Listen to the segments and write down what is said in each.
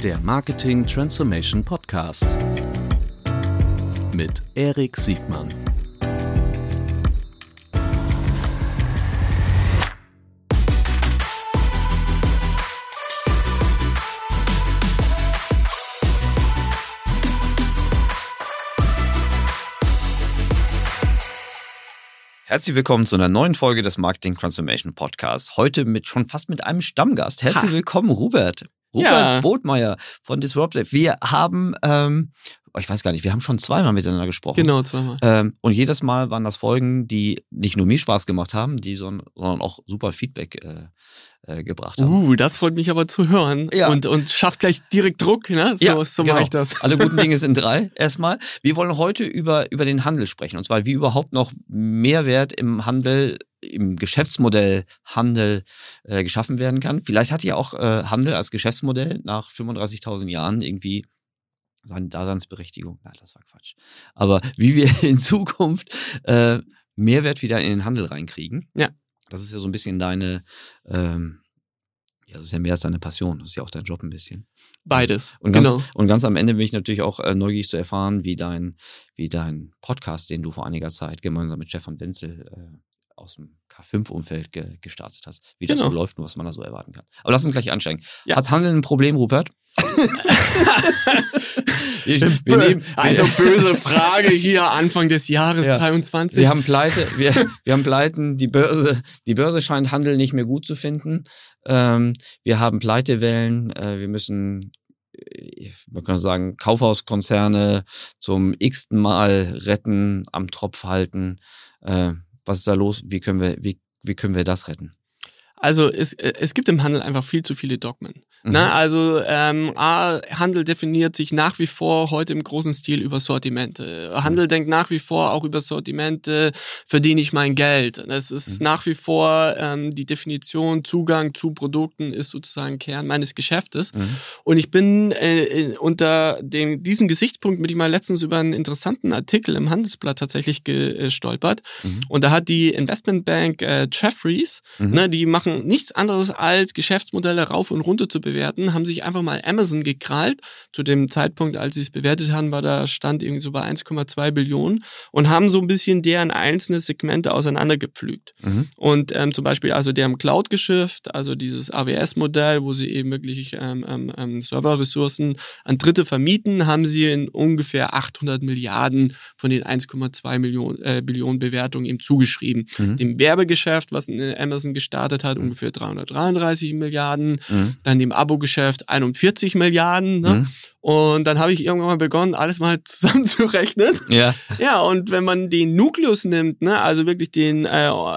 Der Marketing Transformation Podcast mit Erik Siegmann. Herzlich willkommen zu einer neuen Folge des Marketing Transformation Podcasts. Heute schon fast mit einem Stammgast. Herzlich willkommen, Robert. Robert Bodmeier von Disruptive. Wir haben, ich weiß gar nicht, wir haben schon zweimal miteinander gesprochen. Genau, zweimal. Und jedes Mal waren das Folgen, die nicht nur mir Spaß gemacht haben, sondern auch super Feedback gebracht haben. Das freut mich aber zu hören. Ja. Und schafft gleich direkt Druck, ne? So genau. mache ich das. Alle guten Dinge sind drei, erstmal. Wir wollen heute über den Handel sprechen. Und zwar, wie überhaupt noch Mehrwert im Handel, im Geschäftsmodell Handel geschaffen werden kann. Vielleicht hat ja auch Handel als Geschäftsmodell nach 35.000 Jahren irgendwie seine Daseinsberechtigung. Na, das war Quatsch. Aber wie wir in Zukunft Mehrwert wieder in den Handel reinkriegen. Ja. Das ist ja so ein bisschen deine, das ist ja mehr als deine Passion. Das ist ja auch dein Job ein bisschen. Beides. Und genau. ganz am Ende bin ich natürlich auch neugierig zu erfahren, wie dein Podcast, den du vor einiger Zeit gemeinsam mit Stefan Wenzel aus dem K5-Umfeld gestartet hast, wie das so läuft und was man da so erwarten kann. Aber lass uns gleich ansteigen. Ja. Hat Handel ein Problem, Rupert? Böse Frage hier, Anfang des Jahres 23. Wir haben Pleite, wir haben Pleiten, die Börse scheint Handel nicht mehr gut zu finden. Wir haben Pleitewellen, wir müssen, man kann sagen, Kaufhauskonzerne zum x-ten Mal retten, am Tropf halten. Was ist da los? Wie können wir das retten? Also es gibt im Handel einfach viel zu viele Dogmen. Mhm. Also Handel definiert sich nach wie vor heute im großen Stil über Sortimente. Handel denkt nach wie vor auch über Sortimente, verdiene ich mein Geld. Es ist nach wie vor die Definition, Zugang zu Produkten ist sozusagen Kern meines Geschäftes. Und ich bin unter diesen Gesichtspunkt bin ich mal letztens über einen interessanten Artikel im Handelsblatt tatsächlich gestolpert. Und da hat die Investmentbank Jefferies, die machen nichts anderes als Geschäftsmodelle rauf und runter zu bewerten, haben sich einfach mal Amazon gekrallt. Zu dem Zeitpunkt, als sie es bewertet haben, war der Stand irgendwie so bei 1,2 Billionen und haben so ein bisschen deren einzelne Segmente auseinandergepflügt. Und zum Beispiel also deren Cloud-Geschäft, also dieses AWS-Modell, wo sie eben wirklich Serverressourcen an Dritte vermieten, haben sie in ungefähr 800 Milliarden von den 1,2 Billionen Bewertungen eben zugeschrieben. Dem Werbegeschäft, was Amazon gestartet hat, ungefähr 333 Milliarden, dann dem Abo-Geschäft 41 Milliarden. Ne? Und dann habe ich irgendwann mal begonnen, alles mal zusammenzurechnen. Ja. Ja, und wenn man den Nukleus nimmt, ne, also wirklich den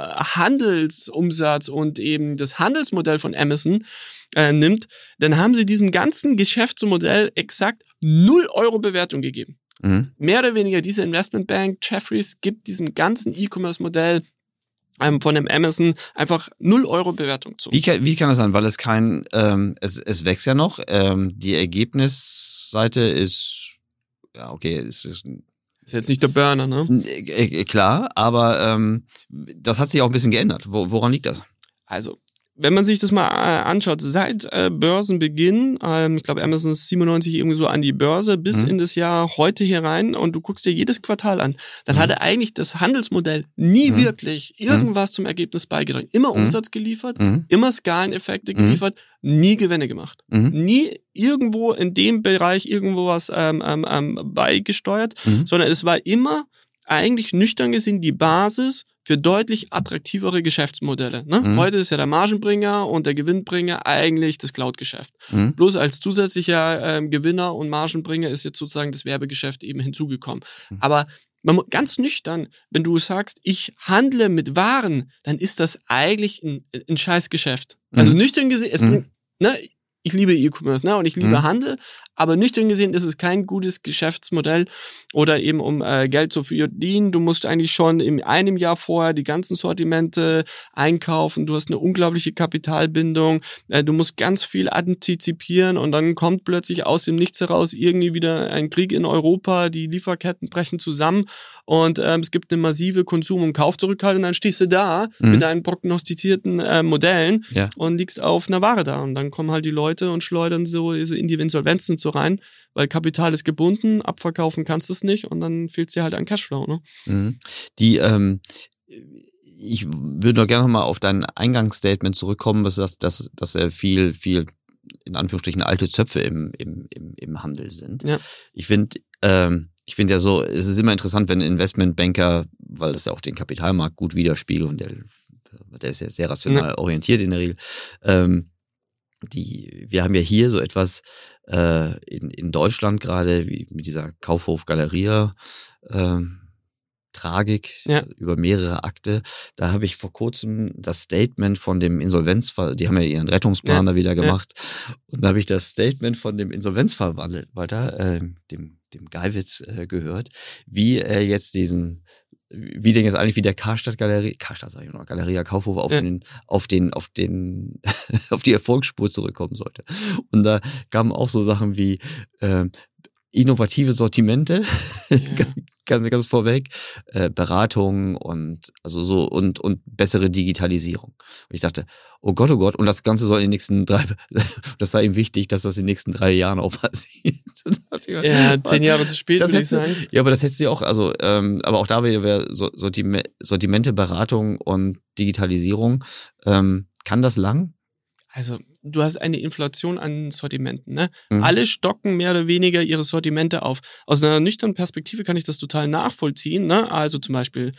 Handelsumsatz und eben das Handelsmodell von Amazon nimmt, dann haben sie diesem ganzen Geschäftsmodell exakt 0 Euro Bewertung gegeben. Mehr oder weniger diese Investmentbank Jefferies gibt diesem ganzen E-Commerce-Modell von dem Amazon einfach 0 Euro Bewertung zu. Wie kann das sein? Weil es es wächst ja noch. Die Ergebnisseite ist, ja okay, ist jetzt nicht der Burner, ne? Klar, aber das hat sich auch ein bisschen geändert. Woran liegt das? Also, wenn man sich das mal anschaut, seit Börsenbeginn, ich glaube Amazon ist 97 irgendwie so an die Börse, bis in das Jahr heute hier rein und du guckst dir jedes Quartal an, dann hatte eigentlich das Handelsmodell nie wirklich irgendwas zum Ergebnis beigetragen. Immer Umsatz geliefert, immer Skaleneffekte geliefert, nie Gewinne gemacht. Nie irgendwo in dem Bereich irgendwo was beigesteuert, sondern es war immer eigentlich nüchtern gesehen die Basis für deutlich attraktivere Geschäftsmodelle. Ne? Heute ist ja der Margenbringer und der Gewinnbringer eigentlich das Cloud-Geschäft. Bloß als zusätzlicher Gewinner und Margenbringer ist jetzt sozusagen das Werbegeschäft eben hinzugekommen. Aber ganz nüchtern, wenn du sagst, ich handle mit Waren, dann ist das eigentlich ein Scheißgeschäft. Also nüchtern gesehen, es bringt, ne, ich liebe E-Commerce, ne, und ich liebe Handel, aber nüchtern gesehen ist es kein gutes Geschäftsmodell oder eben um Geld zu verdienen. Du musst eigentlich schon in einem Jahr vorher die ganzen Sortimente einkaufen. Du hast eine unglaubliche Kapitalbindung. Du musst ganz viel antizipieren und dann kommt plötzlich aus dem Nichts heraus irgendwie wieder ein Krieg in Europa. Die Lieferketten brechen zusammen und es gibt eine massive Konsum- und Kaufzurückhaltung. Und dann stehst du da mit deinen prognostizierten Modellen und liegst auf einer Ware da. Und dann kommen halt die Leute Leute und schleudern so in die Insolvenzen so rein, weil Kapital ist gebunden, abverkaufen kannst du es nicht und dann fehlt es dir halt an Cashflow. Ne? Mhm. Ich würde noch gerne noch mal auf dein Eingangsstatement zurückkommen, dass viel in Anführungsstrichen alte Zöpfe im Handel sind. Ja. Ich finde ja so, es ist immer interessant, wenn Investmentbanker, weil das ja auch den Kapitalmarkt gut widerspiegelt und der ist ja sehr rational orientiert in der Regel. Wir haben ja hier so etwas in Deutschland gerade wie mit dieser Kaufhof Galeria Tragik über mehrere Akte. Da habe ich vor kurzem das Statement von dem Insolvenzverwalter, die haben ja ihren Rettungsplan da wieder gemacht, und da habe ich das Statement von dem Insolvenzverwalter, dem Geiwitz, gehört, wie er jetzt wie denn jetzt eigentlich wie der Galeria Kaufhof auf die Erfolgsspur zurückkommen sollte. Und da kamen auch so Sachen wie innovative Sortimente, ganz vorweg, Beratung und bessere Digitalisierung. Und ich dachte, oh Gott, und das Ganze soll in den nächsten das sei ihm wichtig, dass das in den nächsten 3 Jahren auch passiert. Ja, 10 Jahre zu spät, würde ich sagen. Ja, aber das hättest du ja auch, aber auch da wäre Sortimente, Beratung und Digitalisierung. Kann das lang? Also, du hast eine Inflation an Sortimenten, ne? Alle stocken mehr oder weniger ihre Sortimente auf. Aus einer nüchternen Perspektive kann ich das total nachvollziehen, ne? Also zum Beispiel,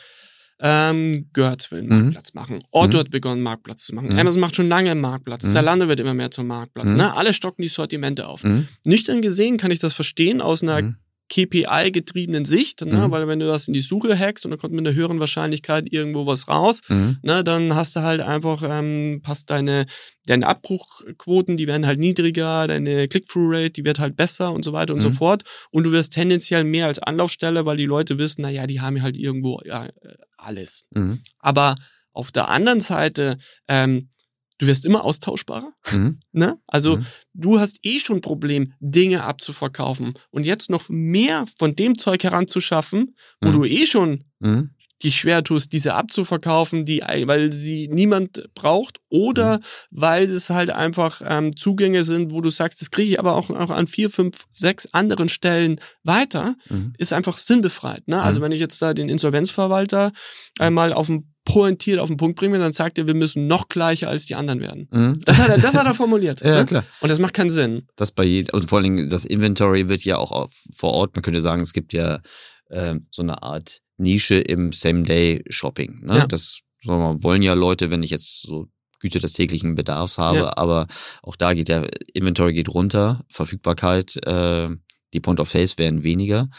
Görz will einen Marktplatz machen. Otto hat begonnen, einen Marktplatz zu machen. Amazon macht schon lange einen Marktplatz. Zalando wird immer mehr zum Marktplatz, ne? Alle stocken die Sortimente auf. Nüchtern gesehen kann ich das verstehen aus einer KPI-getriebenen Sicht, ne? Weil wenn du das in die Suche hackst und dann kommt mit einer höheren Wahrscheinlichkeit irgendwo was raus, ne? Dann hast du halt einfach, passt deine Abbruchquoten, die werden halt niedriger, deine Click-Through-Rate, die wird halt besser und so weiter und so fort. Und du wirst tendenziell mehr als Anlaufstelle, weil die Leute wissen, naja, die haben halt irgendwo alles. Aber auf der anderen Seite, du wirst immer austauschbarer. Ne? Also du hast schon ein Problem, Dinge abzuverkaufen. Und jetzt noch mehr von dem Zeug heranzuschaffen, wo du schon dich schwer tust, diese abzuverkaufen, weil sie niemand braucht oder weil es halt einfach Zugänge sind, wo du sagst, das kriege ich aber auch an 4, 5, 6 anderen Stellen weiter, ist einfach sinnbefreit. Ne? Also wenn ich jetzt da den Insolvenzverwalter einmal pointiert auf den Punkt bringen, dann sagt er, wir müssen noch gleicher als die anderen werden. Das hat er formuliert. Ja, ne? Klar. Und das macht keinen Sinn. Und vor allen Dingen das Inventory wird ja auch vor Ort, man könnte sagen, es gibt ja so eine Art Nische im Same-Day-Shopping. Ne? Ja. Das wollen ja Leute, wenn ich jetzt so Güter des täglichen Bedarfs habe, aber auch da geht der Inventory geht runter, Verfügbarkeit, die Point of Sales werden weniger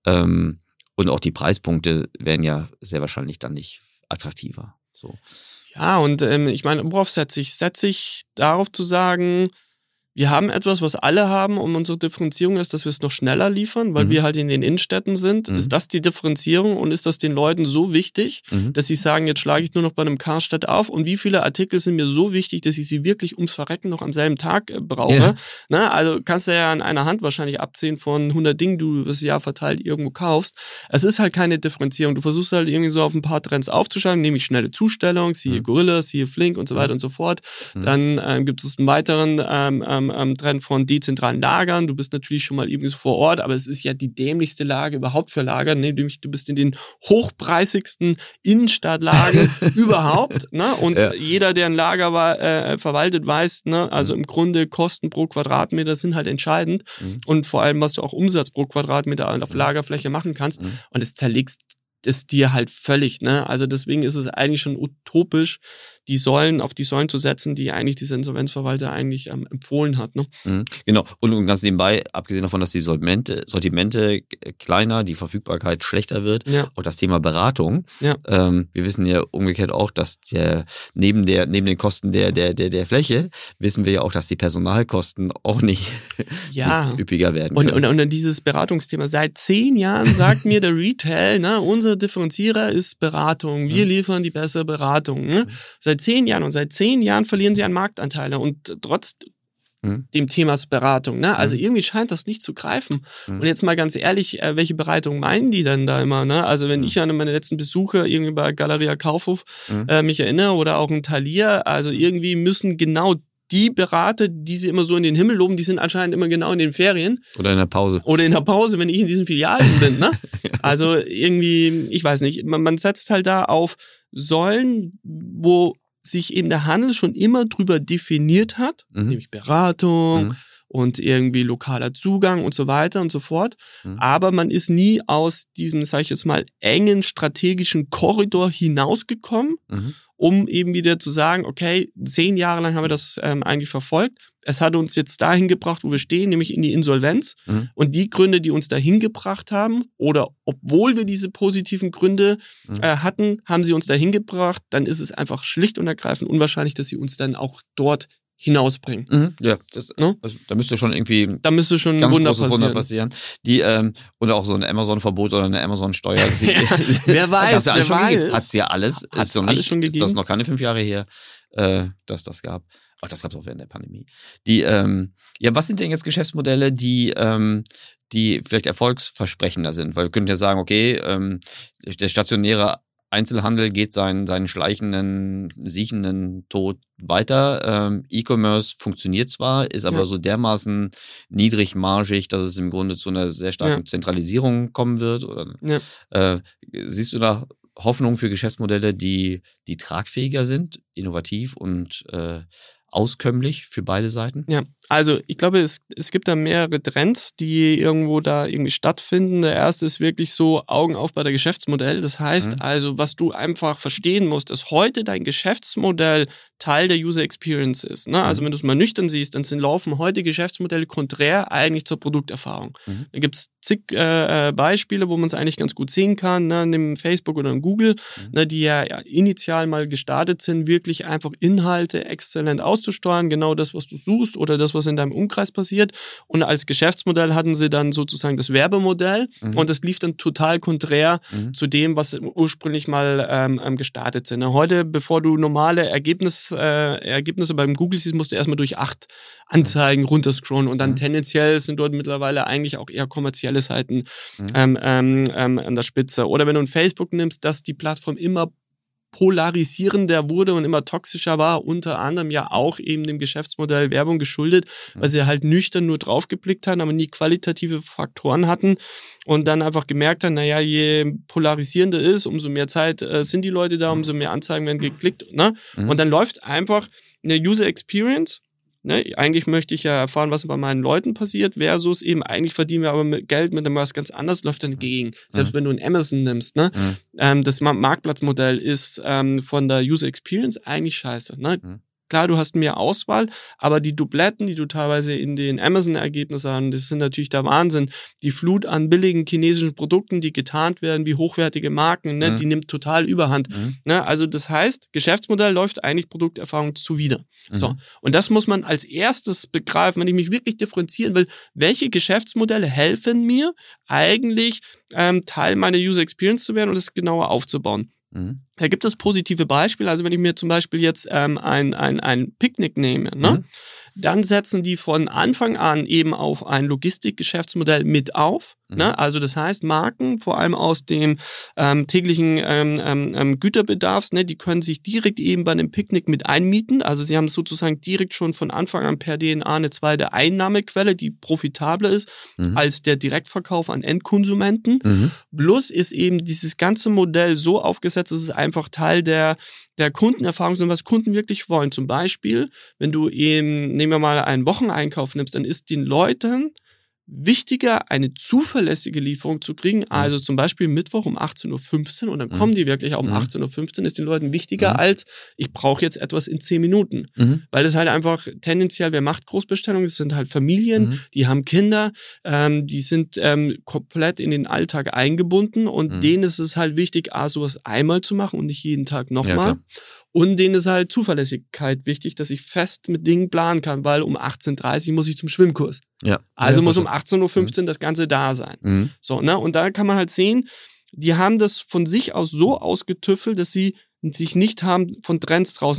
und auch die Preispunkte werden ja sehr wahrscheinlich dann nicht attraktiver. So. Ja, und ich meine, worauf setze ich? Setze ich darauf zu sagen, wir haben etwas, was alle haben, und unsere Differenzierung ist, dass wir es noch schneller liefern, weil wir halt in den Innenstädten sind. Ist das die Differenzierung und ist das den Leuten so wichtig, dass sie sagen, jetzt schlage ich nur noch bei einem Karstadt auf, und wie viele Artikel sind mir so wichtig, dass ich sie wirklich ums Verrecken noch am selben Tag brauche? Ja. Na, also kannst du ja an einer Hand wahrscheinlich abzählen von 100 Dingen, die du das Jahr verteilt irgendwo kaufst. Es ist halt keine Differenzierung. Du versuchst halt irgendwie so auf ein paar Trends aufzuschreiben, nämlich schnelle Zustellung, siehe Gorilla, siehe Flink und so weiter und so fort. Dann gibt es einen weiteren Trend von dezentralen Lagern. Du bist natürlich schon mal irgendwie vor Ort, aber es ist ja die dämlichste Lage überhaupt für Lager, nämlich du bist in den hochpreisigsten Innenstadtlagen überhaupt, ne? Und jeder, der ein Lager verwaltet, weiß, ne? Also im Grunde Kosten pro Quadratmeter sind halt entscheidend und vor allem, was du auch Umsatz pro Quadratmeter auf Lagerfläche machen kannst, und es zerlegst es dir halt völlig, ne? Also deswegen ist es eigentlich schon utopisch, auf die Säulen zu setzen, die eigentlich dieser Insolvenzverwalter eigentlich empfohlen hat, ne? Genau. Und ganz nebenbei, abgesehen davon, dass die Sortimente kleiner, die Verfügbarkeit schlechter wird, auch das Thema Beratung. Ja. Wir wissen ja umgekehrt auch, dass neben den Kosten der Fläche, wissen wir ja auch, dass die Personalkosten auch nicht üppiger werden können. Und dieses Beratungsthema, seit 10 Jahren sagt mir der Retail, ne, unser Differenzierer ist Beratung. Wir liefern die bessere Beratung. Ne? Seit 10 Jahren. Und seit 10 Jahren verlieren sie an Marktanteile. Und trotz dem Thema Beratung. Ne? Also irgendwie scheint das nicht zu greifen. Und jetzt mal ganz ehrlich, welche Beratung meinen die denn da immer? Ne? Also wenn ich an meine letzten Besuche irgendwie bei Galeria Kaufhof mich erinnere oder auch in Thalia, also irgendwie müssen genau die Berater, die sie immer so in den Himmel loben, die sind anscheinend immer genau in den Ferien. Oder in der Pause. Oder in der Pause, wenn ich in diesen Filialen bin. Ne? Also irgendwie, ich weiß nicht, man setzt halt da auf Säulen, wo sich eben der Handel schon immer drüber definiert hat, nämlich Beratung und irgendwie lokaler Zugang und so weiter und so fort. Aber man ist nie aus diesem, sag ich jetzt mal, engen strategischen Korridor hinausgekommen, um eben wieder zu sagen, okay, 10 Jahre lang haben wir das eigentlich verfolgt. Es hat uns jetzt dahin gebracht, wo wir stehen, nämlich in die Insolvenz. Und die Gründe, die uns dahin gebracht haben, oder obwohl wir diese positiven Gründe hatten, haben sie uns dahin gebracht, dann ist es einfach schlicht und ergreifend unwahrscheinlich, dass sie uns dann auch dort hinausbringen. Ja, also, da müsste schon irgendwie ganz Wunder passieren. Oder auch so ein Amazon-Verbot oder eine Amazon-Steuer. Wer weiß, Hat es ja alles. Hat es noch nicht. Schon gegeben? Das ist noch keine 5 Jahre her, dass das gab. Ach, das gab es auch während der Pandemie. Was sind denn jetzt Geschäftsmodelle, die vielleicht erfolgsversprechender sind? Weil wir könnten ja sagen, okay, der stationäre Einzelhandel geht seinen schleichenden, siechenden Tod weiter. E-Commerce funktioniert zwar, ist aber so dermaßen niedrigmargig, dass es im Grunde zu einer sehr starken Zentralisierung kommen wird. Oder, siehst du da Hoffnung für Geschäftsmodelle, die tragfähiger sind, innovativ und auskömmlich für beide Seiten? Ja, also ich glaube, es gibt da mehrere Trends, die irgendwo da irgendwie stattfinden. Der erste ist wirklich so Augen auf bei der Geschäftsmodell. Das heißt also, was du einfach verstehen musst, dass heute dein Geschäftsmodell Teil der User Experience ist. Ne? Also wenn du es mal nüchtern siehst, dann laufen heute Geschäftsmodelle konträr eigentlich zur Produkterfahrung. Da gibt es zig Beispiele, wo man es eigentlich ganz gut sehen kann, ne? Nimm Facebook oder Google, ne? Die ja initial mal gestartet sind, wirklich einfach Inhalte exzellent auszusteuern, genau das, was du suchst oder das, was in deinem Umkreis passiert. Und als Geschäftsmodell hatten sie dann sozusagen das Werbemodell und das lief dann total konträr zu dem, was ursprünglich mal gestartet sind. Heute, bevor du normale Ergebnisse beim Google siehst, musst du erstmal durch 8 Anzeigen runterscrollen und dann tendenziell sind dort mittlerweile eigentlich auch eher kommerzielle Seiten an der Spitze. Oder wenn du ein Facebook nimmst, dass die Plattform immer polarisierender wurde und immer toxischer war, unter anderem ja auch eben dem Geschäftsmodell Werbung geschuldet, weil sie halt nüchtern nur draufgeblickt haben, aber nie qualitative Faktoren hatten und dann einfach gemerkt haben, naja, je polarisierender ist, umso mehr Zeit sind die Leute da, umso mehr Anzeigen werden geklickt. Ne? Und dann läuft einfach eine User Experience. Ne, eigentlich möchte ich ja erfahren, was bei meinen Leuten passiert, versus eben eigentlich verdienen wir aber Geld mit was ganz anderes, läuft dann gegen. Selbst wenn du ein Amazon nimmst, ne, das Marktplatzmodell ist von der User Experience eigentlich scheiße. Ne? Klar, du hast mehr Auswahl, aber die Dubletten, die du teilweise in den Amazon-Ergebnissen hast, das sind natürlich der Wahnsinn. Die Flut an billigen chinesischen Produkten, die getarnt werden wie hochwertige Marken, ne, die nimmt total Überhand. Ne? Also das heißt, Geschäftsmodell läuft eigentlich Produkterfahrung zuwider. So. Und das muss man als erstes begreifen, wenn ich mich wirklich differenzieren will, welche Geschäftsmodelle helfen mir eigentlich Teil meiner User Experience zu werden und das genauer aufzubauen. Da gibt es positive Beispiele. Also wenn ich mir zum Beispiel jetzt ein Picknick nehme, ne, dann setzen die von Anfang an eben auf ein Logistikgeschäftsmodell mit auf. Ne? Also das heißt, Marken, vor allem aus dem täglichen Güterbedarfs, ne, die können sich direkt eben bei einem Picknick mit einmieten. Also sie haben sozusagen direkt schon von Anfang an per DNA eine zweite Einnahmequelle, die profitabler ist als der Direktverkauf an Endkonsumenten. Plus ist eben dieses ganze Modell so aufgesetzt, dass es einfach Teil der Kundenerfahrung ist und was Kunden wirklich wollen. Zum Beispiel, wenn du eben, nehmen wir mal einen Wocheneinkauf nimmst, dann ist den Leuten wichtiger, eine zuverlässige Lieferung zu kriegen, also zum Beispiel Mittwoch um 18.15 Uhr und dann kommen die wirklich auch um 18.15 Uhr, ist den Leuten wichtiger als, ich brauche jetzt etwas in 10 Minuten. Weil das halt einfach tendenziell, wer macht Großbestellungen, das sind halt Familien, die haben Kinder, die sind komplett in den Alltag eingebunden und denen ist es halt wichtig, sowas einmal zu machen und nicht jeden Tag nochmal. Ja, und denen ist halt Zuverlässigkeit wichtig, dass ich fest mit Dingen planen kann, weil um 18.30 Uhr muss ich zum Schwimmkurs. Ja. Also muss um 18.15 Uhr das Ganze da sein. So, ne? Und da kann man halt sehen, die haben das von sich aus so ausgetüffelt, dass sie sich nicht haben von Trends draußen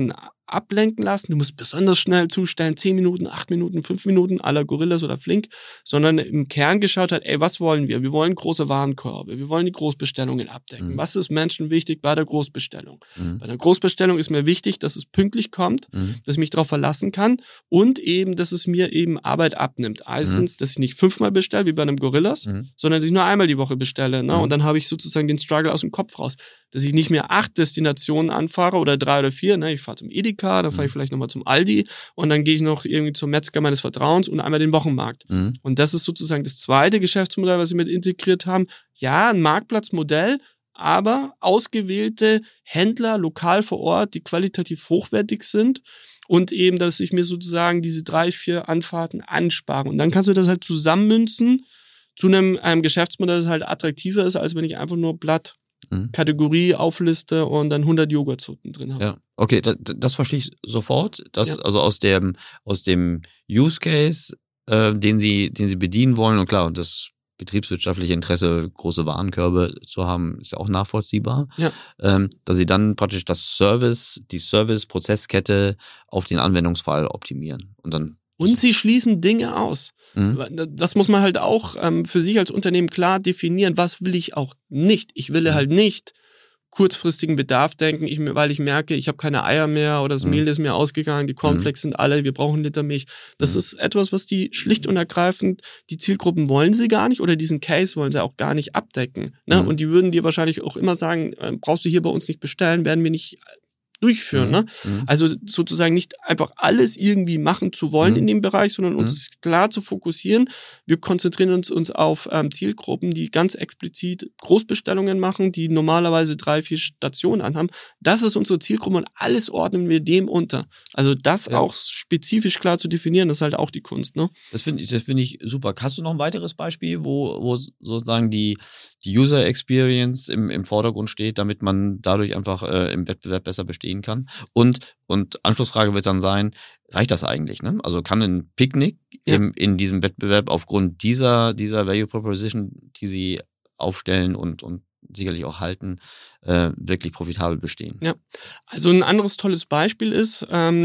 ablenken lassen. Du musst besonders schnell zustellen, 10 Minuten, 8 Minuten, 5 Minuten, à la Gorillas oder Flink, sondern im Kern geschaut hat, was wollen wir? Wir wollen große Warenkörbe, wir wollen die Großbestellungen abdecken. Was ist Menschen wichtig bei der Großbestellung? Bei der Großbestellung ist mir wichtig, dass es pünktlich kommt, dass ich mich darauf verlassen kann und eben, dass es mir eben Arbeit abnimmt. Erstens, dass ich nicht 5-mal bestelle, wie bei einem Gorillas, sondern dass ich nur einmal die Woche bestelle. Ne? Und dann habe ich sozusagen den Struggle aus dem Kopf raus. Dass ich nicht mehr 8 Destinationen anfahre oder 3 oder 4. Ne? Ich fahre zum Edeka, dann fahre ich vielleicht nochmal zum Aldi und dann gehe ich noch irgendwie zum Metzger meines Vertrauens und einmal den Wochenmarkt. Und das ist sozusagen das zweite Geschäftsmodell, was wir mit integriert haben. Ja, ein Marktplatzmodell, aber ausgewählte Händler lokal vor Ort, die qualitativ hochwertig sind und eben, dass ich mir sozusagen diese 3, 4 Anfahrten anspare. Und dann kannst du das halt zusammenmünzen zu einem Geschäftsmodell, das halt attraktiver ist, als wenn ich einfach nur Blatt Kategorie aufliste und dann 100 Joghurtsorten drin habe. Ja, okay, das verstehe ich sofort. Also aus dem Use Case, den sie bedienen wollen, und klar, und das betriebswirtschaftliche Interesse, große Warenkörbe zu haben, ist ja auch nachvollziehbar. Ja. Dass sie dann praktisch die Service-Prozesskette auf den Anwendungsfall optimieren. Und sie schließen Dinge aus. Das muss man halt auch für sich als Unternehmen klar definieren. Was will ich auch nicht? Ich will halt nicht kurzfristigen Bedarf denken, weil ich merke, ich habe keine Eier mehr oder das Mehl ist mir ausgegangen, die Cornflakes sind alle, wir brauchen 1 Liter Milch. Das ist etwas, was die schlicht und ergreifend, die Zielgruppen wollen sie gar nicht oder diesen Case wollen sie auch gar nicht abdecken. Ne? Und die würden dir wahrscheinlich auch immer sagen, brauchst du hier bei uns nicht bestellen, werden wir nicht durchführen. Ne? Also sozusagen nicht einfach alles irgendwie machen zu wollen in dem Bereich, sondern uns klar zu fokussieren. Wir konzentrieren uns auf Zielgruppen, die ganz explizit Großbestellungen machen, die normalerweise 3, 4 Stationen anhaben. Das ist unsere Zielgruppe und alles ordnen wir dem unter. Also das auch spezifisch klar zu definieren, das ist halt auch die Kunst. Ne? Das finde ich super. Hast du noch ein weiteres Beispiel, wo sozusagen die User Experience im Vordergrund steht, damit man dadurch einfach im Wettbewerb besser bestehen kann? Und Anschlussfrage wird dann sein, reicht das eigentlich? Ne? Also kann ein Picknick in diesem Wettbewerb aufgrund dieser Value Proposition, die sie aufstellen und sicherlich auch halten, wirklich profitabel bestehen? Ja, also ein anderes tolles Beispiel ist,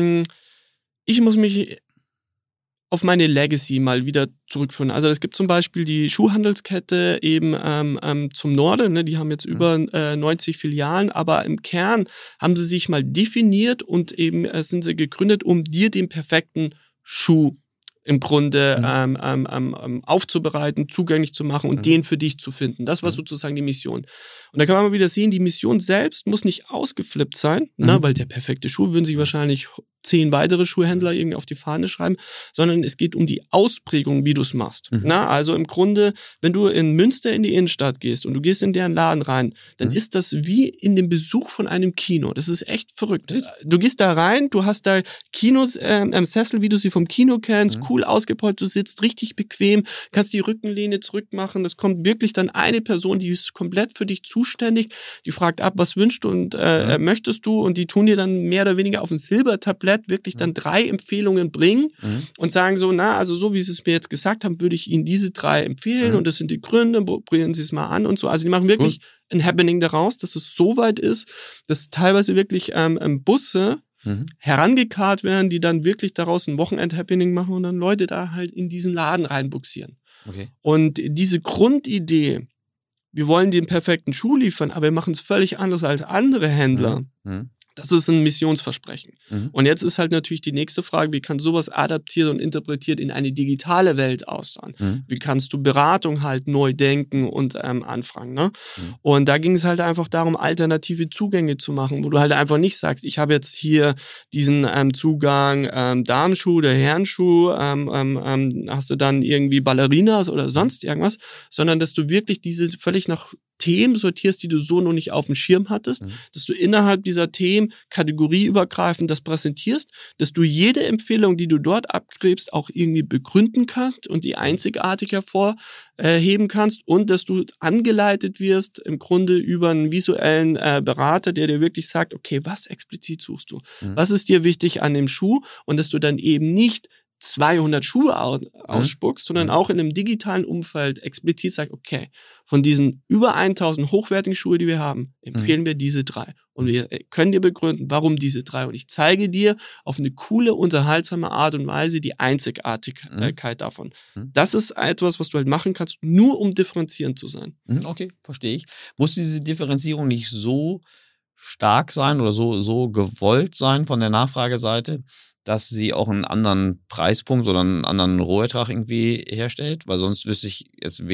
ich muss mich auf meine Legacy mal wieder zurückführen. Also es gibt zum Beispiel die Schuhhandelskette eben zum Norden, ne? Die haben jetzt über 90 Filialen, aber im Kern haben sie sich mal definiert und eben sind sie gegründet, um dir den perfekten Schuh im Grunde aufzubereiten, zugänglich zu machen und den für dich zu finden. Das war sozusagen die Mission. Und da kann man mal wieder sehen, die Mission selbst muss nicht ausgeflippt sein, ne? Weil der perfekte Schuh würden sich wahrscheinlich 10 weitere Schuhhändler irgendwie auf die Fahne schreiben, sondern es geht um die Ausprägung, wie du es machst. Na, also im Grunde, wenn du in Münster in die Innenstadt gehst und du gehst in deren Laden rein, dann ist das wie in dem Besuch von einem Kino. Das ist echt verrückt. Du gehst da rein, du hast da Kinos, Sessel, wie du sie vom Kino kennst, cool ausgepolstert, du sitzt richtig bequem, kannst die Rückenlehne zurückmachen. Das kommt wirklich dann eine Person, die ist komplett für dich zuständig, die fragt ab, was wünschst du und möchtest du, und die tun dir dann mehr oder weniger auf ein Silbertablett wirklich dann 3 Empfehlungen bringen und sagen so, also so wie sie es mir jetzt gesagt haben, würde ich Ihnen diese 3 empfehlen und das sind die Gründe, probieren Sie es mal an und so. Also die machen wirklich ein Happening daraus, dass es so weit ist, dass teilweise wirklich Busse herangekarrt werden, die dann wirklich daraus ein Wochenend-Happening machen und dann Leute da halt in diesen Laden reinbuxieren. Okay. Und diese Grundidee, wir wollen den perfekten Schuh liefern, aber wir machen es völlig anders als andere Händler. Das ist ein Missionsversprechen. Und jetzt ist halt natürlich die nächste Frage, wie kann sowas adaptiert und interpretiert in eine digitale Welt aussehen? Wie kannst du Beratung halt neu denken und anfangen? Ne? Und da ging es halt einfach darum, alternative Zugänge zu machen, wo du halt einfach nicht sagst, ich habe jetzt hier diesen Zugang Damenschuh oder Herrenschuh, hast du dann irgendwie Ballerinas oder sonst irgendwas, sondern dass du wirklich diese völlig nach Themen sortierst, die du so noch nicht auf dem Schirm hattest, dass du innerhalb dieser Themen kategorieübergreifend das präsentierst, dass du jede Empfehlung, die du dort abgräbst, auch irgendwie begründen kannst und die einzigartig hervorheben kannst und dass du angeleitet wirst im Grunde über einen visuellen Berater, der dir wirklich sagt, okay, was explizit suchst du? Was ist dir wichtig an dem Schuh? Und dass du dann eben nicht 200 Schuhe ausspuckst, sondern auch in einem digitalen Umfeld explizit sagt, okay, von diesen über 1000 hochwertigen Schuhe, die wir haben, empfehlen wir diese 3. Und wir können dir begründen, warum diese 3. Und ich zeige dir auf eine coole, unterhaltsame Art und Weise die Einzigartigkeit davon. Das ist etwas, was du halt machen kannst, nur um differenzierend zu sein. Okay, verstehe ich. Muss diese Differenzierung nicht so stark sein oder so gewollt sein von der Nachfrageseite, dass sie auch einen anderen Preispunkt oder einen anderen Rohertrag irgendwie herstellt? Weil sonst hätte ich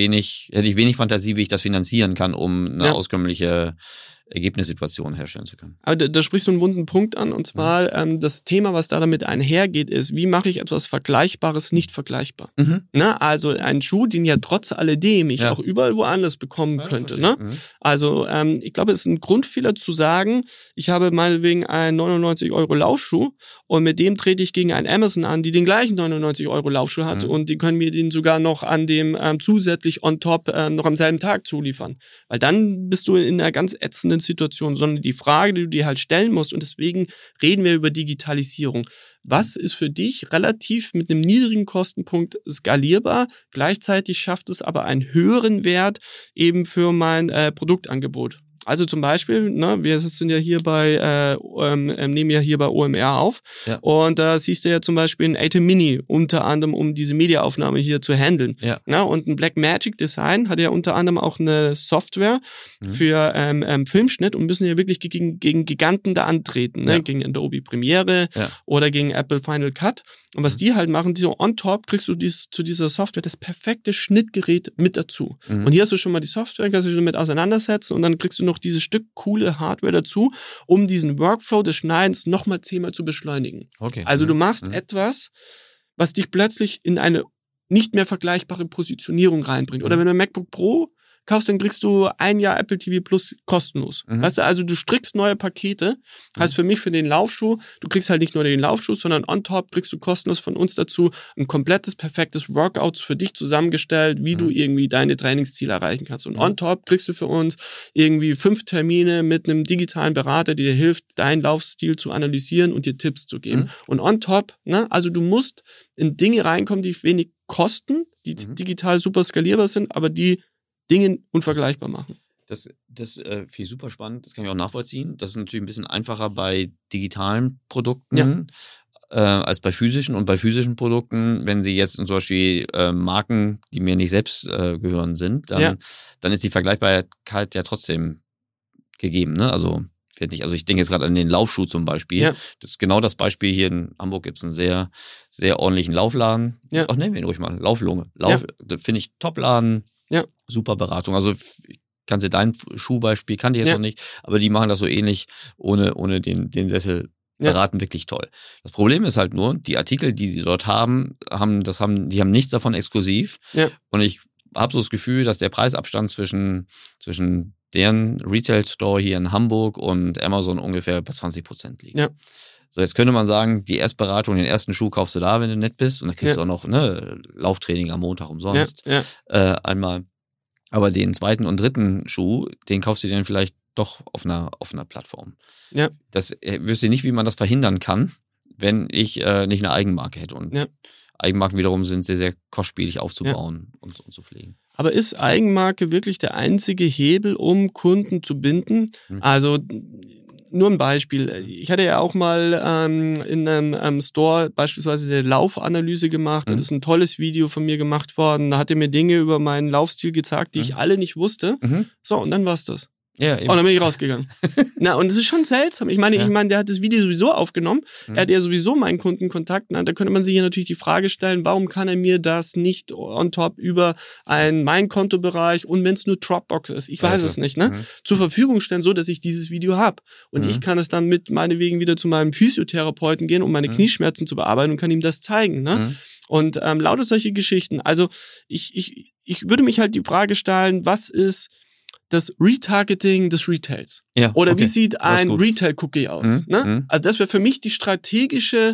wenig Fantasie, wie ich das finanzieren kann, um eine auskömmliche Ergebnissituation herstellen zu können. Aber da sprichst du einen wunden Punkt an, und zwar das Thema, was da damit einhergeht, ist, wie mache ich etwas Vergleichbares nicht vergleichbar? Na, also ein Schuh, den ja trotz alledem ich auch überall woanders bekommen könnte. Ne? Also ich glaube, es ist ein Grundfehler zu sagen, ich habe meinetwegen einen 99 € Laufschuh und mit dem trete ich gegen einen Amazon an, die den gleichen 99 € Laufschuh hat und die können mir den sogar noch an dem zusätzlich on top noch am selben Tag zuliefern. Weil dann bist du in einer ganz ätzenden Situation, sondern die Frage, die du dir halt stellen musst, und deswegen reden wir über Digitalisierung. Was ist für dich relativ mit einem niedrigen Kostenpunkt skalierbar? Gleichzeitig schafft es aber einen höheren Wert eben für mein Produktangebot. Also zum Beispiel, ne, wir sind ja hier nehmen ja hier bei OMR auf und da siehst du ja zum Beispiel ein ATEM Mini unter anderem, um diese Mediaaufnahme hier zu handeln. Ja, und ein Blackmagic Design hat ja unter anderem auch eine Software für Filmschnitt und müssen ja wirklich gegen Giganten da antreten, ne? Gegen Adobe Premiere oder gegen Apple Final Cut. Und was die halt machen, on top kriegst du zu dieser Software das perfekte Schnittgerät mit dazu. Und hier hast du schon mal die Software, kannst du dich damit auseinandersetzen und dann kriegst du noch dieses Stück coole Hardware dazu, um diesen Workflow des Schneidens nochmal 10-mal zu beschleunigen. Okay. Also du machst etwas, was dich plötzlich in eine nicht mehr vergleichbare Positionierung reinbringt. Oder wenn du ein MacBook Pro kaufst, dann kriegst du 1 Jahr Apple TV Plus kostenlos. Weißt du, also du strickst neue Pakete. Heißt für mich, für den Laufschuh, du kriegst halt nicht nur den Laufschuh, sondern on top kriegst du kostenlos von uns dazu ein komplettes, perfektes Workout für dich zusammengestellt, wie du irgendwie deine Trainingsziele erreichen kannst. Und on top kriegst du für uns irgendwie 5 Termine mit einem digitalen Berater, der dir hilft, deinen Laufstil zu analysieren und dir Tipps zu geben. Und on top, ne, also du musst in Dinge reinkommen, die wenig kosten, die digital super skalierbar sind, aber die Dinge unvergleichbar machen. Das finde ich super spannend, das kann ich auch nachvollziehen. Das ist natürlich ein bisschen einfacher bei digitalen Produkten als bei physischen. Und bei physischen Produkten, wenn sie jetzt zum Beispiel Marken, die mir nicht selbst gehören sind, dann ist die Vergleichbarkeit ja trotzdem gegeben. Ne? Also ich denke jetzt gerade an den Laufschuh zum Beispiel. Ja. Das ist genau das Beispiel. Hier in Hamburg gibt es einen sehr, sehr ordentlichen Laufladen. Ja. Ach, nennen wir ihn ruhig mal. Lauflunge. Finde ich Topladen. Ja. Super Beratung. Also kannst du dein Schuhbeispiel, kannte ich jetzt noch nicht, aber die machen das so ähnlich, ohne den Sessel beraten, wirklich toll. Das Problem ist halt nur, die Artikel, die sie dort haben, die haben nichts davon exklusiv. Ja. Und ich habe so das Gefühl, dass der Preisabstand zwischen deren Retail-Store hier in Hamburg und Amazon ungefähr bei 20% liegt. Ja. So, jetzt könnte man sagen, die Erstberatung, den ersten Schuh kaufst du da, wenn du nett bist, und dann kriegst du auch noch Lauftraining am Montag umsonst. Einmal. Aber den zweiten und dritten Schuh, den kaufst du dir dann vielleicht doch auf einer Plattform. Ja. Das wüsste ich nicht, wie man das verhindern kann, wenn ich nicht eine Eigenmarke hätte. Und Eigenmarken wiederum sind sehr, sehr kostspielig aufzubauen und zu pflegen. Aber ist Eigenmarke wirklich der einzige Hebel, um Kunden zu binden? Also nur ein Beispiel. Ich hatte ja auch mal in einem Store beispielsweise eine Laufanalyse gemacht. Das ist ein tolles Video von mir gemacht worden. Da hat er mir Dinge über meinen Laufstil gezeigt, die ich alle nicht wusste. So, und dann war's das. Ja, eben. Und dann bin ich rausgegangen. Na, und es ist schon seltsam. Ich meine, der hat das Video sowieso aufgenommen. Er hat ja sowieso meinen Kundenkontakt. Na, da könnte man sich ja natürlich die Frage stellen, warum kann er mir das nicht on top über mein Kontobereich und wenn es nur Dropbox ist, ich weiß es nicht, ne, zur Verfügung stellen, so dass ich dieses Video habe. Und ich kann es dann mit meinetwegen wieder zu meinem Physiotherapeuten gehen, um meine Knieschmerzen zu bearbeiten und kann ihm das zeigen, ne? Und lauter solche Geschichten. Also ich würde mich halt die Frage stellen, was ist das Retargeting des Retails? Ja, oder wie sieht ein Retail-Cookie aus? Ne? Also das wäre für mich die strategische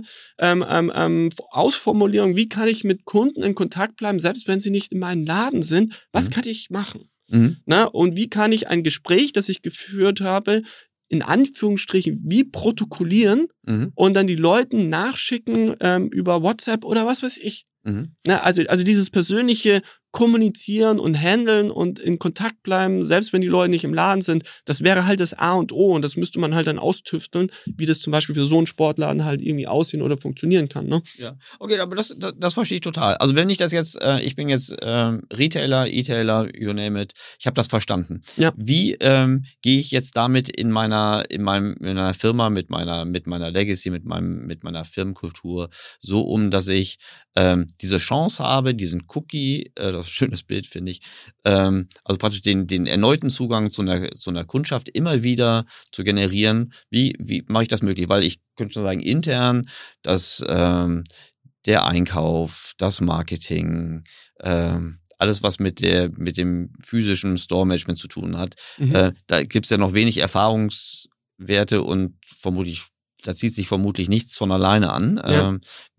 Ausformulierung. Wie kann ich mit Kunden in Kontakt bleiben, selbst wenn sie nicht in meinem Laden sind? Was kann ich machen? Na? Und wie kann ich ein Gespräch, das ich geführt habe, in Anführungsstrichen wie protokollieren und dann die Leuten nachschicken über WhatsApp oder was weiß ich. Na, also dieses persönliche Kommunizieren und Handeln und in Kontakt bleiben, selbst wenn die Leute nicht im Laden sind, das wäre halt das A und O und das müsste man halt dann austüfteln, wie das zum Beispiel für so einen Sportladen halt irgendwie aussehen oder funktionieren kann. Ne? Ja, okay, aber das verstehe ich total. Also wenn ich das jetzt, ich bin jetzt Retailer, E-Tailer, you name it, ich habe das verstanden. Ja. Wie gehe ich jetzt damit in meiner Firma, mit meiner Legacy, mit meiner Firmenkultur so um, dass ich diese Chance habe, diesen Cookie, das ist ein schönes Bild, finde ich, also praktisch den erneuten Zugang zu einer Kundschaft immer wieder zu generieren. Wie mache ich das möglich? Weil ich könnte sagen, intern, dass der Einkauf, das Marketing, alles, was mit dem physischen Store-Management zu tun hat, da gibt es ja noch wenig Erfahrungswerte und da zieht sich vermutlich nichts von alleine an. Ja.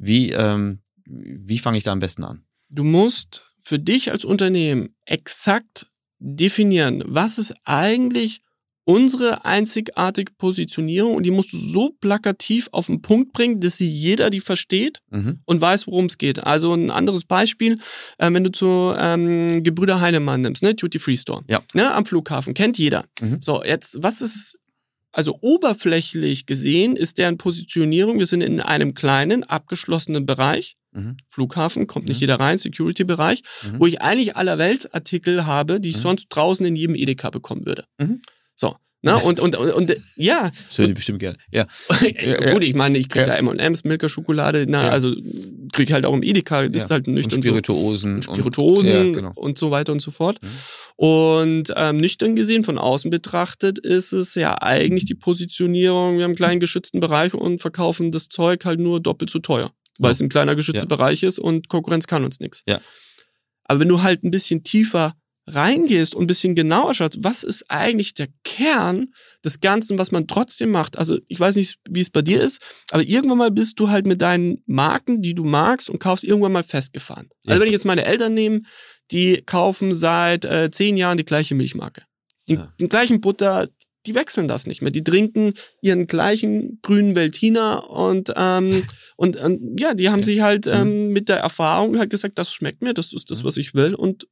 Wie fange ich da am besten an? Du musst für dich als Unternehmen exakt definieren, was ist eigentlich unsere einzigartige Positionierung und die musst du so plakativ auf den Punkt bringen, dass jeder die versteht und weiß, worum es geht. Also ein anderes Beispiel, wenn du zu Gebrüder Heinemann nimmst, ne, Duty Free Store, ne, am Flughafen, kennt jeder. So, jetzt, was ist, also oberflächlich gesehen ist deren Positionierung, wir sind in einem kleinen, abgeschlossenen Bereich, Flughafen, kommt nicht jeder rein, Security-Bereich, wo ich eigentlich allerweltsartikel habe, die ich sonst draußen in jedem Edeka bekommen würde. So, ne, und ja. Das hören die bestimmt gerne. Ja. Gut, ich meine, ich kriege da M&M's, Milka-Schokolade, also kriege ich halt auch im Edeka, das ist halt nüchtern. Und Spirituosen. Genau. Und so weiter und so fort. Und nüchtern gesehen, von außen betrachtet, ist es ja eigentlich die Positionierung, wir haben einen kleinen geschützten Bereich und verkaufen das Zeug halt nur doppelt so teuer, weil es ein kleiner geschützter Bereich ist und Konkurrenz kann uns nichts. Ja. Aber wenn du halt ein bisschen tiefer reingehst und ein bisschen genauer schaust, was ist eigentlich der Kern des Ganzen, was man trotzdem macht. Also ich weiß nicht, wie es bei dir ist, aber irgendwann mal bist du halt mit deinen Marken, die du magst und kaufst, irgendwann mal festgefahren. Also wenn ich jetzt meine Eltern nehme, die kaufen seit 10 Jahren die gleiche Milchmarke. Den gleichen Butter, die wechseln das nicht mehr. Die trinken ihren gleichen grünen Veltliner und die haben sich halt mit der Erfahrung halt gesagt, das schmeckt mir, das ist das, was ich will und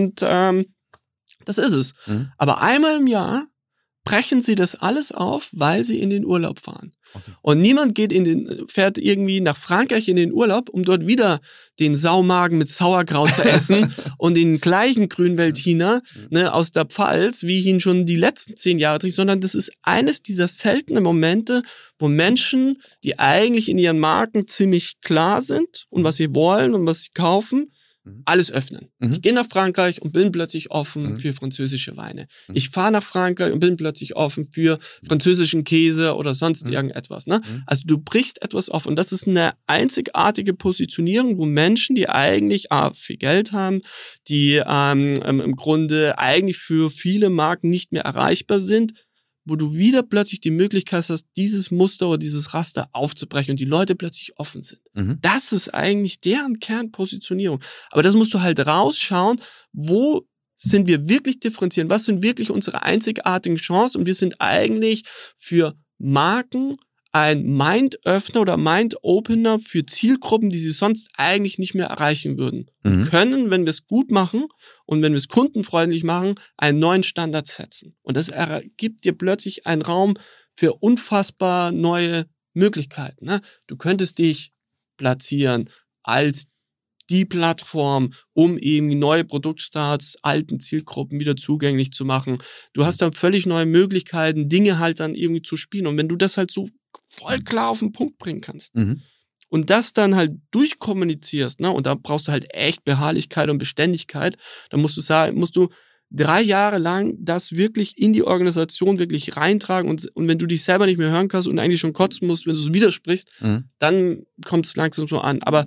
das ist es. Aber einmal im Jahr brechen sie das alles auf, weil sie in den Urlaub fahren. Okay. Und niemand fährt irgendwie nach Frankreich in den Urlaub, um dort wieder den Saumagen mit Sauerkraut zu essen und den gleichen grünen Veltliner aus der Pfalz, wie ich ihn schon die letzten 10 Jahre trinke, sondern das ist eines dieser seltenen Momente, wo Menschen, die eigentlich in ihren Marken ziemlich klar sind und was sie wollen und was sie kaufen, alles öffnen. Ich gehe nach Frankreich und bin plötzlich offen für französische Weine. Ich fahre nach Frankreich und bin plötzlich offen für französischen Käse oder sonst irgendetwas. Ne? Also du brichst etwas auf und das ist eine einzigartige Positionierung, wo Menschen, die eigentlich viel Geld haben, die im Grunde eigentlich für viele Marken nicht mehr erreichbar sind, wo du wieder plötzlich die Möglichkeit hast, dieses Muster oder dieses Raster aufzubrechen und die Leute plötzlich offen sind. Das ist eigentlich deren Kernpositionierung. Aber das musst du halt rausschauen, wo sind wir wirklich differenzieren, was sind wirklich unsere einzigartigen Chancen und wir sind eigentlich für Marken ein Mind-Öffner oder Mind-Opener für Zielgruppen, die sie sonst eigentlich nicht mehr erreichen würden. Wir können, wenn wir es gut machen und wenn wir es kundenfreundlich machen, einen neuen Standard setzen. Und das ergibt dir plötzlich einen Raum für unfassbar neue Möglichkeiten. Ne? Du könntest dich platzieren als die Plattform, um eben neue Produktstarts, alten Zielgruppen wieder zugänglich zu machen. Du hast dann völlig neue Möglichkeiten, Dinge halt dann irgendwie zu spielen. Und wenn du das halt so voll klar auf den Punkt bringen kannst und das dann halt durchkommunizierst, ne, und da brauchst du halt echt Beharrlichkeit und Beständigkeit, dann musst du 3 Jahre lang das wirklich in die Organisation wirklich reintragen und wenn du dich selber nicht mehr hören kannst und eigentlich schon kotzen musst, wenn du es widersprichst, dann kommt es langsam so an. Aber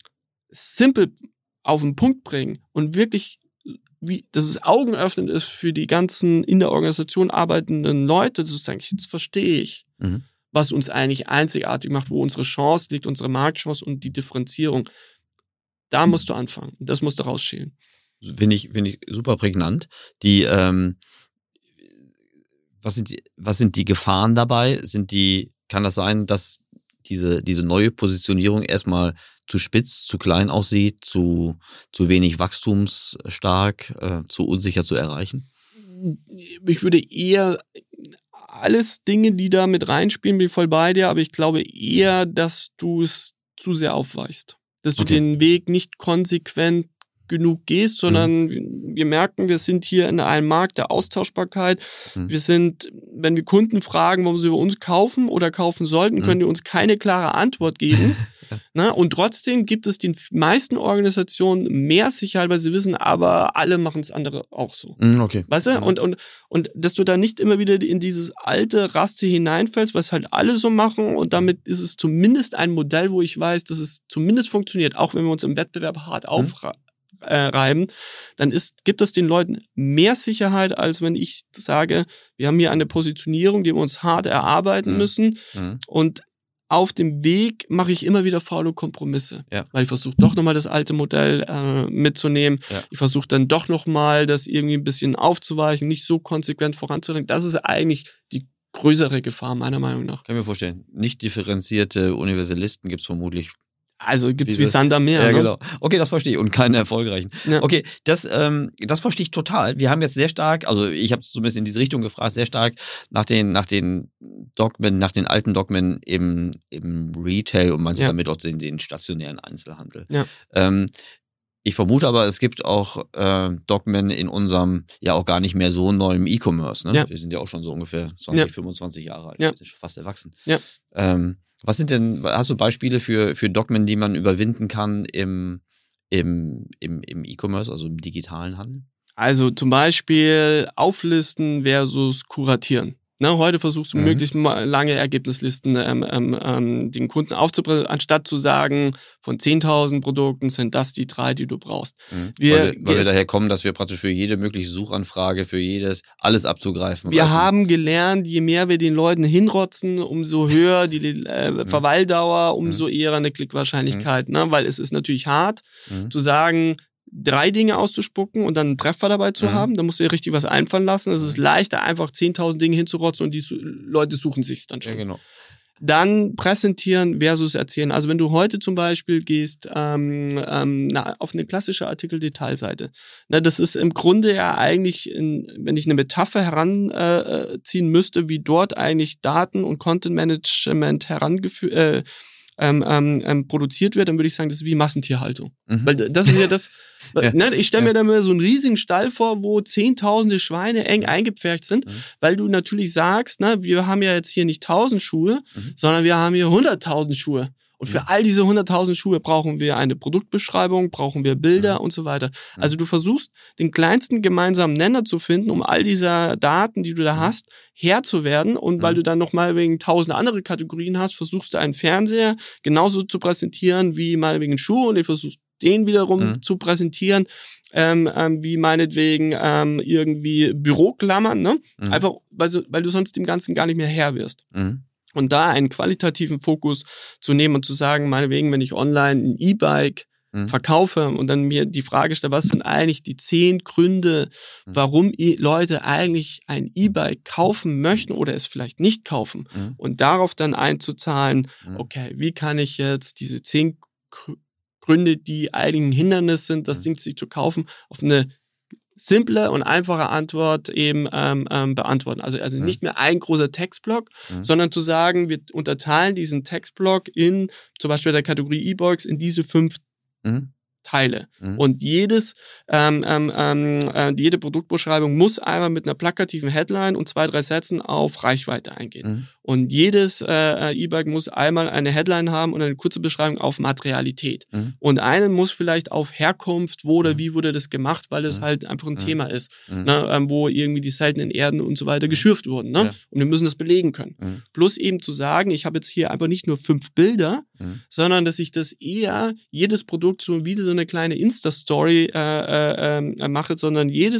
simpel auf den Punkt bringen und wirklich, dass es augenöffnend ist für die ganzen in der Organisation arbeitenden Leute, zu sagen, jetzt verstehe ich, was uns eigentlich einzigartig macht, wo unsere Chance liegt, unsere Marktchance und die Differenzierung. Da musst du anfangen. Das musst du rausschälen. Finde ich super prägnant. was sind die Gefahren dabei? Kann das sein, dass diese neue Positionierung erstmal zu spitz, zu klein aussieht, zu wenig wachstumsstark, zu unsicher zu erreichen? Ich würde eher alles Dinge, die da mit reinspielen, bin ich voll bei dir, aber ich glaube eher, dass du es zu sehr aufweichst. Dass du den Weg nicht konsequent genug gehst, sondern wir merken, wir sind hier in einem Markt der Austauschbarkeit. Wir sind, wenn wir Kunden fragen, warum sie über uns kaufen oder kaufen sollten, können die uns keine klare Antwort geben. Ne? Und trotzdem gibt es den meisten Organisationen mehr Sicherheit, weil sie wissen, aber alle machen es andere auch so. Okay. Weißt du? Und dass du da nicht immer wieder in dieses alte Raster hineinfällst, was halt alle so machen, und damit ist es zumindest ein Modell, wo ich weiß, dass es zumindest funktioniert, auch wenn wir uns im Wettbewerb hart aufreiben, dann gibt es den Leuten mehr Sicherheit, als wenn ich sage, wir haben hier eine Positionierung, die wir uns hart erarbeiten müssen, und auf dem Weg mache ich immer wieder faule Kompromisse, weil ich versuche doch nochmal das alte Modell mitzunehmen. Ja. Ich versuche dann doch nochmal das irgendwie ein bisschen aufzuweichen, nicht so konsequent voranzudrängen. Das ist eigentlich die größere Gefahr, meiner Meinung nach. Kann ich mir vorstellen. Nicht differenzierte Universalisten gibt es vermutlich. Also gibt's wie Sand am Meer. Ja, genau. Okay, das verstehe ich. Und keine erfolgreichen. Ja. Okay, das verstehe ich total. Wir haben jetzt sehr stark, also ich habe zumindest in diese Richtung gefragt, sehr stark nach den Dogmen, nach den alten Dogmen im Retail und manche damit auch den stationären Einzelhandel. Ja. Ich vermute aber, es gibt auch Dogmen in unserem ja auch gar nicht mehr so neuen E-Commerce. Ne? Ja. Wir sind ja auch schon so ungefähr 25 Jahre alt. Wir sind schon fast erwachsen. Ja. Hast du Beispiele für Dogmen, die man überwinden kann im E-Commerce, also im digitalen Handel? Also zum Beispiel auflisten versus kuratieren. Ne, heute versuchst du möglichst lange Ergebnislisten den Kunden aufzubringen, anstatt zu sagen, von 10.000 Produkten sind das die 3, die du brauchst. Weil wir daher kommen, dass wir praktisch für jede mögliche Suchanfrage, für jedes, alles abzugreifen. Wir haben gelernt, je mehr wir den Leuten hinrotzen, umso höher die Verweildauer, umso eher eine Klickwahrscheinlichkeit. Ne? Weil es ist natürlich hart zu sagen, 3 Dinge auszuspucken und dann einen Treffer dabei zu haben, dann musst du dir richtig was einfallen lassen. Es ist leichter, einfach 10.000 Dinge hinzurotzen und die Leute suchen sich's dann schon. Ja, genau. Dann präsentieren versus erzählen. Also wenn du heute zum Beispiel gehst auf eine klassische Artikeldetailseite, das ist im Grunde ja eigentlich, wenn ich eine Metapher heranziehen müsste, wie dort eigentlich Daten und Content Management produziert wird, dann würde ich sagen, das ist wie Massentierhaltung. Weil das ist ja das, ich stelle mir da mal so einen riesigen Stall vor, wo zehntausende Schweine eng eingepfercht sind, weil du natürlich sagst, wir haben ja jetzt hier nicht 1.000 Schuhe, sondern wir haben hier 100.000 Schuhe. Und für all diese 100.000 Schuhe brauchen wir eine Produktbeschreibung, brauchen wir Bilder und so weiter. Also du versuchst, den kleinsten gemeinsamen Nenner zu finden, um all diese Daten, die du da hast, Herr zu werden. Und weil du dann nochmal wegen 1.000 andere Kategorien hast, versuchst du einen Fernseher genauso zu präsentieren wie mal wegen Schuhe, und du versuchst den wiederum zu präsentieren, wie meinetwegen irgendwie Büroklammern, ne? Einfach, weil du sonst dem Ganzen gar nicht mehr Herr wirst. Und da einen qualitativen Fokus zu nehmen und zu sagen, meinetwegen, wenn ich online ein E-Bike verkaufe und dann mir die Frage stelle, was sind eigentlich die 10 Gründe, warum Leute eigentlich ein E-Bike kaufen möchten oder es vielleicht nicht kaufen, und darauf dann einzuzahlen, okay, wie kann ich jetzt diese 10 Gründe, die eigentlich ein Hindernis sind, das Ding sich zu kaufen, auf eine simple und einfache Antwort eben beantworten. Also nicht mehr ein großer Textblock, sondern zu sagen, wir unterteilen diesen Textblock in zum Beispiel der Kategorie E-Bikes in diese 5 Teile. Und jede Produktbeschreibung muss einmal mit einer plakativen Headline und 2, 3 Sätzen auf Reichweite eingehen. Und jedes E-Bike muss einmal eine Headline haben und eine kurze Beschreibung auf Materialität. Und einen muss vielleicht auf Herkunft, wo oder wie wurde das gemacht, weil es halt einfach ein Thema ist, wo irgendwie die seltenen Erden und so weiter geschürft wurden. Ne? Und wir müssen das belegen können. Plus eben zu sagen, ich habe jetzt hier einfach nicht nur 5 Bilder, sondern dass ich das eher jedes Produkt so wie so eine kleine Insta-Story mache, sondern jedes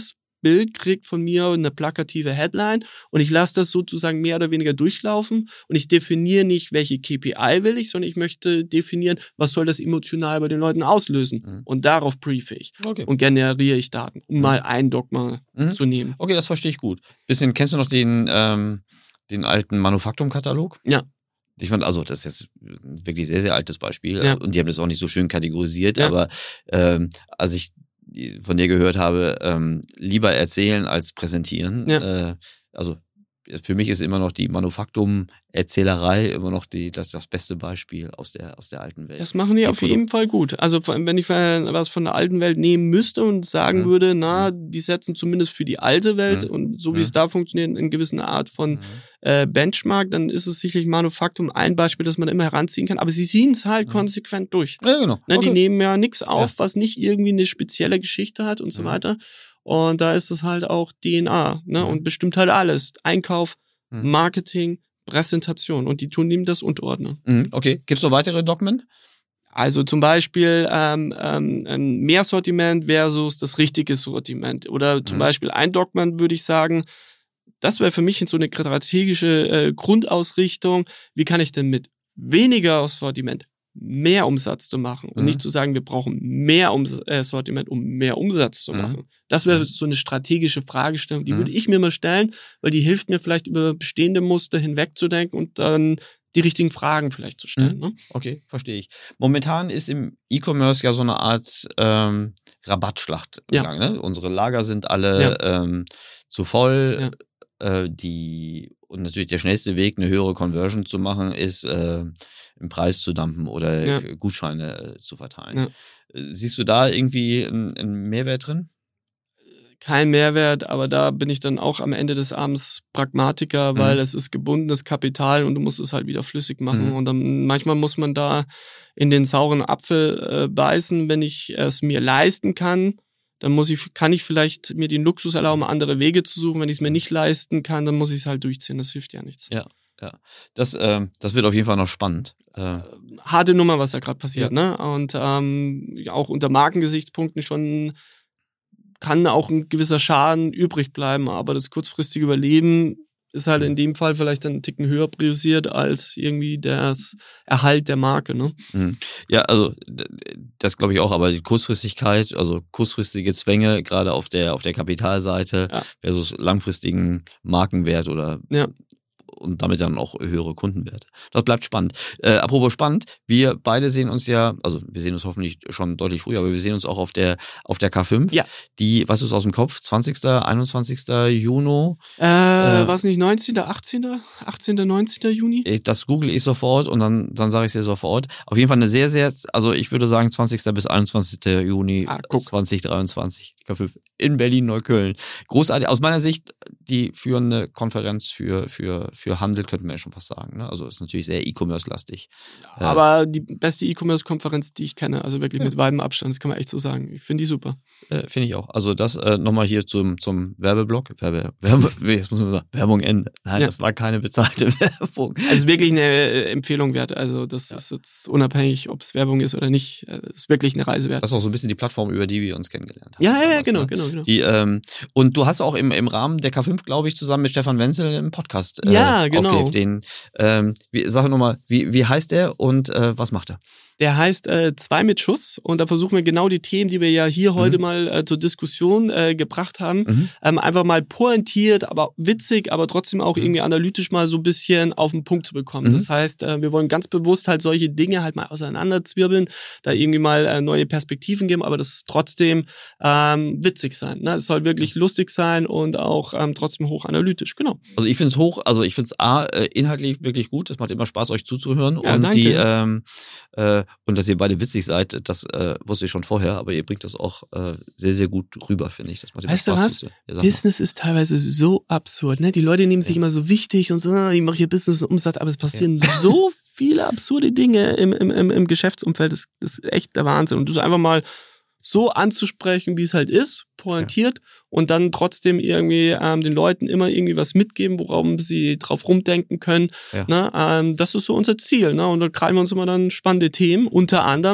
Bild kriegt von mir eine plakative Headline und ich lasse das sozusagen mehr oder weniger durchlaufen und ich definiere nicht, welche KPI will ich, sondern ich möchte definieren, was soll das emotional bei den Leuten auslösen und darauf briefe ich und generiere ich Daten, um mal ein Dogma zu nehmen. Okay, das verstehe ich gut. Kennst du noch den alten Manufaktum-Katalog? Ja. Ich fand, also das ist jetzt ein wirklich sehr, sehr altes Beispiel und die haben das auch nicht so schön kategorisiert, aber als ich von dir gehört habe, lieber erzählen als präsentieren. Also für mich ist immer noch die Manufaktum-Erzählerei immer noch das beste Beispiel aus der alten Welt. Das machen die auf jeden Fall gut. Also wenn ich was von der alten Welt nehmen müsste und sagen würde, die setzen zumindest für die alte Welt und so wie es da funktioniert, in gewisser Art von Benchmark, dann ist es sicherlich Manufaktum ein Beispiel, das man immer heranziehen kann. Aber sie ziehen es halt konsequent durch. Ja, genau. Die nehmen ja nichts auf, was nicht irgendwie eine spezielle Geschichte hat und so weiter. Und da ist es halt auch DNA, und bestimmt halt alles. Einkauf, Marketing, Präsentation. Und die tun ihm das unterordnen. Okay. Gibt's noch weitere Dogmen? Also zum Beispiel ein Mehrsortiment versus das richtige Sortiment. Oder zum Beispiel ein Dogma würde ich sagen, das wäre für mich so eine strategische Grundausrichtung. Wie kann ich denn mit weniger Sortiment mehr Umsatz zu machen und nicht zu sagen, wir brauchen mehr Sortiment, um mehr Umsatz zu machen. Das wäre so eine strategische Fragestellung, die würde ich mir mal stellen, weil die hilft mir vielleicht über bestehende Muster hinwegzudenken und dann die richtigen Fragen vielleicht zu stellen. Ne? Okay, verstehe ich. Momentan ist im E-Commerce ja so eine Art Rabattschlacht im Gang. Ne? Unsere Lager sind alle zu voll. Und natürlich der schnellste Weg, eine höhere Conversion zu machen, ist im Preis zu dumpen oder Gutscheine zu verteilen. Siehst du da irgendwie einen Mehrwert drin? Kein Mehrwert, aber da bin ich dann auch am Ende des Abends Pragmatiker, weil es ist gebundenes Kapital und du musst es halt wieder flüssig machen. Und dann manchmal muss man da in den sauren Apfel beißen, wenn ich es mir leisten kann. Dann kann ich vielleicht mir den Luxus erlauben, andere Wege zu suchen. Wenn ich es mir nicht leisten kann, dann muss ich es halt durchziehen. Das hilft ja nichts. Ja. Das wird auf jeden Fall noch spannend. Harte Nummer, was da gerade passiert, ne? Und auch unter Markengesichtspunkten schon kann auch ein gewisser Schaden übrig bleiben, aber das kurzfristige Überleben ist halt in dem Fall vielleicht einen Ticken höher priorisiert als irgendwie der Erhalt der Marke, ne? Ja, also das glaube ich auch, aber die Kurzfristigkeit, also kurzfristige Zwänge, gerade auf der Kapitalseite versus langfristigen Markenwert oder und damit dann auch höhere Kundenwerte. Das bleibt spannend. Apropos spannend, wir beide sehen uns wir sehen uns hoffentlich schon deutlich früher, aber wir sehen uns auch auf der K5. Ja. Die, was ist aus dem Kopf? 20., 21. Juni? War es nicht 19., 18., 19. Juni? Das google ich sofort und dann sage ich es dir sofort. Auf jeden Fall eine sehr, sehr, also ich würde sagen 20. bis 21. Juni 2023. K5 in Berlin-Neukölln. Großartig. Aus meiner Sicht die führende Konferenz für Handel, könnte man ja schon fast sagen. Ne? Also ist natürlich sehr E-Commerce-lastig. Aber die beste E-Commerce-Konferenz, die ich kenne, also wirklich mit weitem Abstand, das kann man echt so sagen. Ich finde die super. Finde ich auch. Also das nochmal hier zum Werbeblock. Jetzt muss man sagen, Werbung Ende. Nein, das war keine bezahlte Werbung. Also wirklich eine Empfehlung wert. Also das ist jetzt unabhängig, ob es Werbung ist oder nicht. Ist wirklich eine Reise wert. Das ist auch so ein bisschen die Plattform, über die wir uns kennengelernt haben. Ja, genau. Die, und du hast auch im Rahmen der K5, glaube ich, zusammen mit Stefan Wenzel einen Podcast genau. aufgelegt. Sag nochmal, wie heißt der und was macht er? Der heißt 2 mit Schuss und da versuchen wir genau die Themen, die wir ja hier heute mal zur Diskussion gebracht haben, einfach mal pointiert, aber witzig, aber trotzdem auch irgendwie analytisch mal so ein bisschen auf den Punkt zu bekommen. Das heißt, wir wollen ganz bewusst halt solche Dinge halt mal auseinanderzwirbeln, da irgendwie mal neue Perspektiven geben, aber das ist trotzdem witzig sein. Ne? Es soll wirklich lustig sein und auch trotzdem hochanalytisch, genau. Also ich finde es inhaltlich wirklich gut, es macht immer Spaß, euch zuzuhören und danke. Und dass ihr beide witzig seid, das wusste ich schon vorher, aber ihr bringt das auch sehr, sehr gut rüber, finde ich. Das macht immer Spaß. Weißt du was? Business ist teilweise so absurd, ne? Die Leute nehmen sich immer so wichtig und so, ich mache hier Business und Umsatz, aber es passieren so viele absurde Dinge im Geschäftsumfeld, das ist echt der Wahnsinn. Und das einfach mal so anzusprechen, wie es halt ist, pointiert und dann trotzdem irgendwie den Leuten immer irgendwie was mitgeben, worauf sie drauf rumdenken können. Ja. Ne? Das ist so unser Ziel. Ne? Und da krallen wir uns immer dann spannende Themen, unter anderem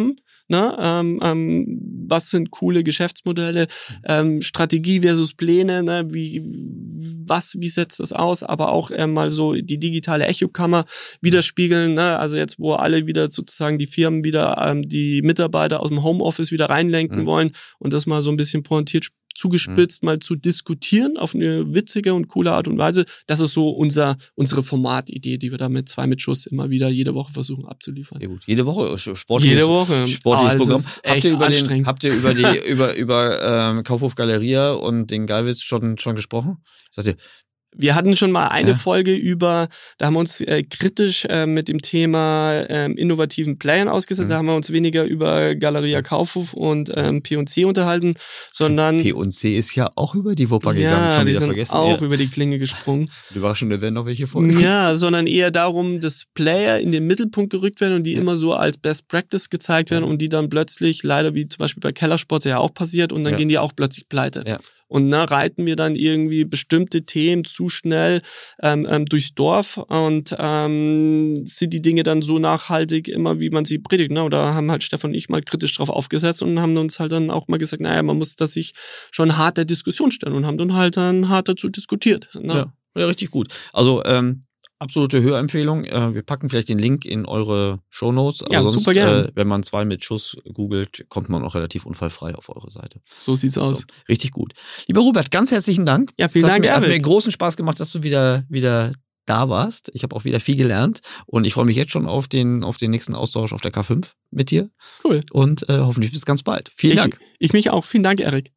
ne? Was sind coole Geschäftsmodelle, Strategie versus Pläne, ne? Wie setzt das aus, aber auch mal so die digitale Echokammer widerspiegeln, ne? Also jetzt, wo alle wieder sozusagen die Firmen wieder die Mitarbeiter aus dem Homeoffice wieder reinlenken wollen und das mal so ein bisschen pointiert zugespitzt mal zu diskutieren auf eine witzige und coole Art und Weise. Das ist so unsere Formatidee, die wir da mit 2 mit Schuss immer wieder jede Woche versuchen abzuliefern. Sehr gut. Jede Woche sportliches Programm. Habt ihr über Kaufhof Galeria und den Geiwitz schon gesprochen? Wir hatten schon mal eine Folge da haben wir uns kritisch mit dem Thema innovativen Playern ausgesetzt. Da haben wir uns weniger über Galeria Kaufhof und P&C unterhalten, sondern... P&C ist ja auch über die Wupper gegangen, schon wieder vergessen. Auch über die Klinge gesprungen. Überraschend, werden noch welche Folgen. Ja, sondern eher darum, dass Player in den Mittelpunkt gerückt werden und die immer so als Best Practice gezeigt werden und die dann plötzlich, leider wie zum Beispiel bei Kellersport ja auch passiert, und dann gehen die auch plötzlich pleite. Ja. Und reiten wir dann irgendwie bestimmte Themen zu schnell durchs Dorf und sind die Dinge dann so nachhaltig immer, wie man sie predigt. Ne? Oder haben halt Stefan und ich mal kritisch drauf aufgesetzt und haben uns halt dann auch mal gesagt, naja, man muss das sich schon hart der Diskussion stellen und haben dann halt hart dazu diskutiert. Ne? Ja, richtig gut. Also absolute Hörempfehlung. Wir packen vielleicht den Link in eure Shownotes. Ja, sonst, super gerne. Wenn man 2 mit Schuss googelt, kommt man auch relativ unfallfrei auf eure Seite. So sieht's aus. Richtig gut. Lieber Robert, ganz herzlichen Dank. Ja, vielen Dank, Hat mir großen Spaß gemacht, dass du wieder da warst. Ich habe auch wieder viel gelernt und ich freue mich jetzt schon auf den nächsten Austausch auf der K5 mit dir. Cool. Und hoffentlich bis ganz bald. Vielen Dank. Ich mich auch. Vielen Dank, Erik.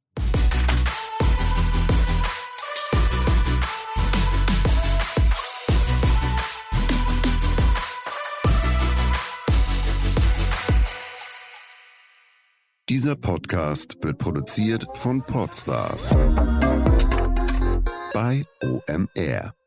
Dieser Podcast wird produziert von Podstars bei OMR.